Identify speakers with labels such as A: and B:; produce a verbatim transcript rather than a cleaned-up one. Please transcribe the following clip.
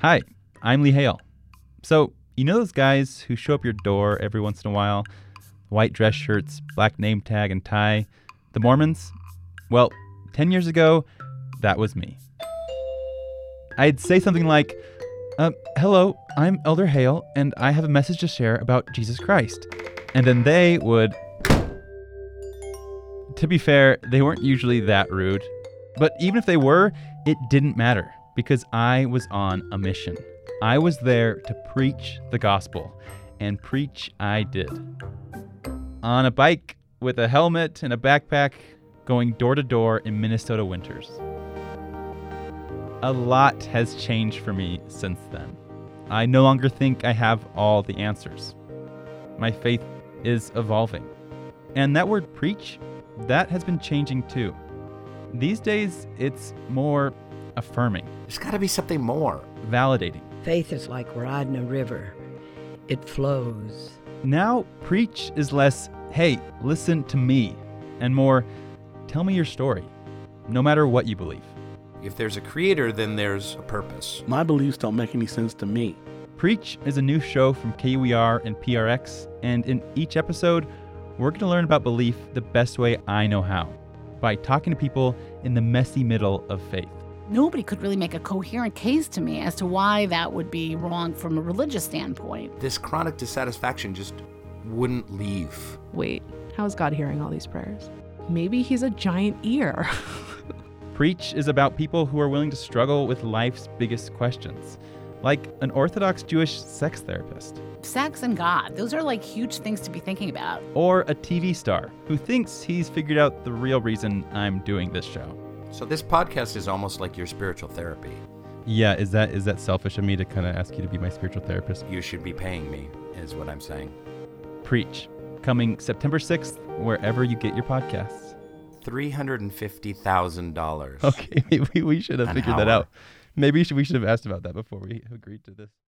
A: Hi, I'm Lee Hale. So, you know those guys who show up your door every once in a while? White dress shirts, black name tag and tie. The Mormons? Well, ten years ago, that was me. I'd say something like, uh, hello, I'm Elder Hale, and I have a message to share about Jesus Christ. And then they would... To be fair, they weren't usually that rude. But even if they were, it didn't matter, because I was on a mission. I was there to preach the gospel, and preach I did. On a bike, with a helmet and a backpack, going door to door in Minnesota winters. A lot has changed for me since then. I no longer think I have all the answers. My faith is evolving. And that word preach, that has been changing too. These days, it's more affirming.
B: There's got to be something more.
A: Validating.
C: Faith is like riding a river. It flows.
A: Now, preach is less, hey, listen to me, and more, tell me your story, no matter what you believe.
B: If there's a creator, then there's a purpose.
D: My beliefs don't make any sense to me.
A: Preach is a new show from K U E R and P R X, and in each episode, we're going to learn about belief the best way I know how, by talking to people in the messy middle of faith.
E: Nobody could really make a coherent case to me as to why that would be wrong from a religious standpoint.
B: This chronic dissatisfaction just wouldn't leave.
F: Wait, how is God hearing all these prayers? Maybe he's a giant ear.
A: Preach is about people who are willing to struggle with life's biggest questions, like an Orthodox Jewish sex therapist.
E: Sex and God, those are like huge things to be thinking about.
A: Or a T V star who thinks he's figured out the real reason I'm doing this show.
B: So this podcast is almost like your spiritual therapy.
A: Yeah, is that is that selfish of me to kind of ask you to be my spiritual therapist?
B: You should be paying me, is what I'm saying.
A: Preach, coming September sixth, wherever you get your podcasts.
B: three hundred fifty thousand dollars.
A: Okay, maybe we should have
B: An
A: figured
B: hour.
A: that out. Maybe we should, we should have asked about that before we agreed to this.